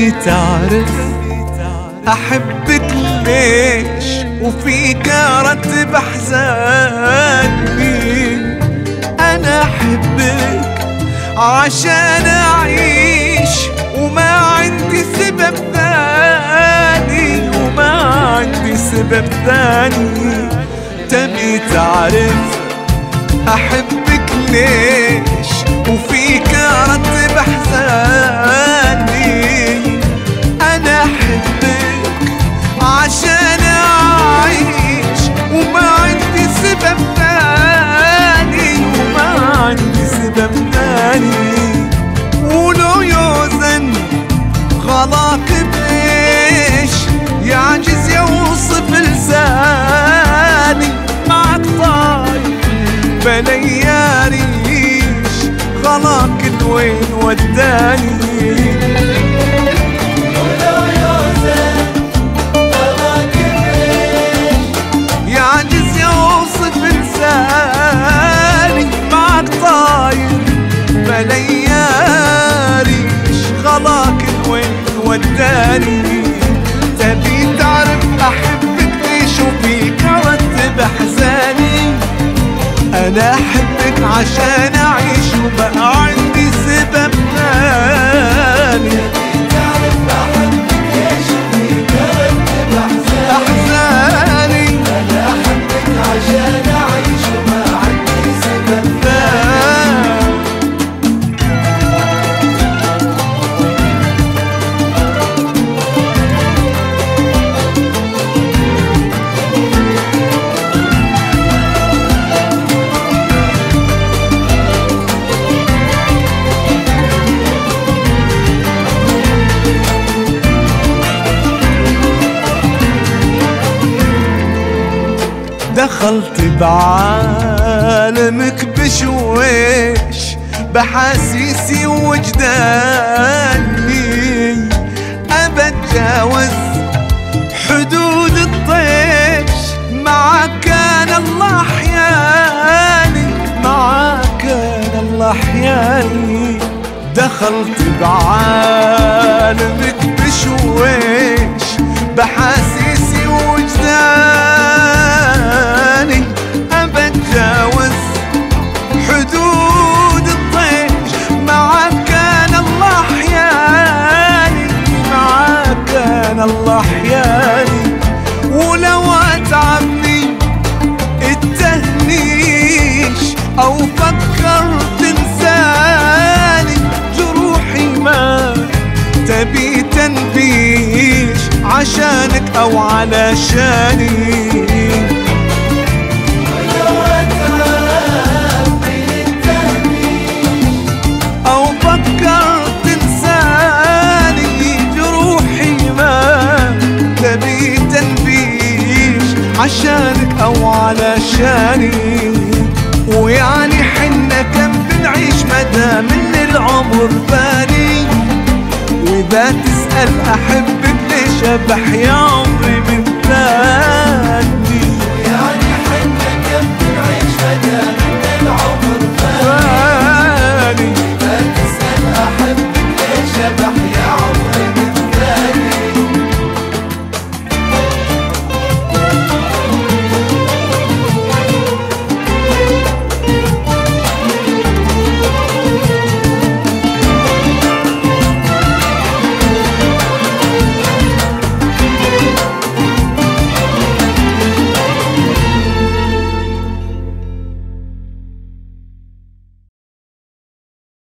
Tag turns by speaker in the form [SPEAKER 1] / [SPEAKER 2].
[SPEAKER 1] تبي تعرف أحبك ليش وفيك أرتب أحزاني. أنا أحبك عشان أعيش وما عندي سبب ثاني، وما عندي سبب ثاني. تبي تعرف أحبك ليش وفيك أرتب أحزاني. أنا أحبك عشان أعيش وما عندي سبب ثاني، وما عندي سبب ثاني. ولو يوزن غلاك بإيش يعجز يوصف لساني. معك طاير بلا ياريش غلاك لوين وداني. ولو يوزن غلاك بإيش يعجز يوصف لساني. معك طاير بلا ياريش غلاك لوين وداني. تبي تعرف أحبك ليش وفيك أرتب أحزاني. أنا أحبك عشان أعيش وبقى عندي سبب ثاني. تعرف أحبك ليش وفيك أرتب أحزاني. أنا أحبك عشان أعيش وبقى عندي سبب ثاني. دخلت بعالمك بشويش بحاسيسي ووجداني. أبى أتجاوز حدود الطيش معاك كان الله أحياني. معاك كان الله أحياني. دخلت بعالمك بشويش بحاسيسي ووجداني. أبى أتجاوز حدود الطيش معاك كان الله أحياني. معاك كان الله أحياني. ولو أتعبني التهنيش أو فكرت تنساني. جروحي ما تبي تنبيش عشانك أو علشاني. ولو أتعبني التهنيش أو فكرت تنساني. جروحي ما تبي تنبيش عشانك أو علشاني. ويعني حنا كم بنعيش مدى من العمر فاني. وإذا تسأل أحبك ليش بحيا عمري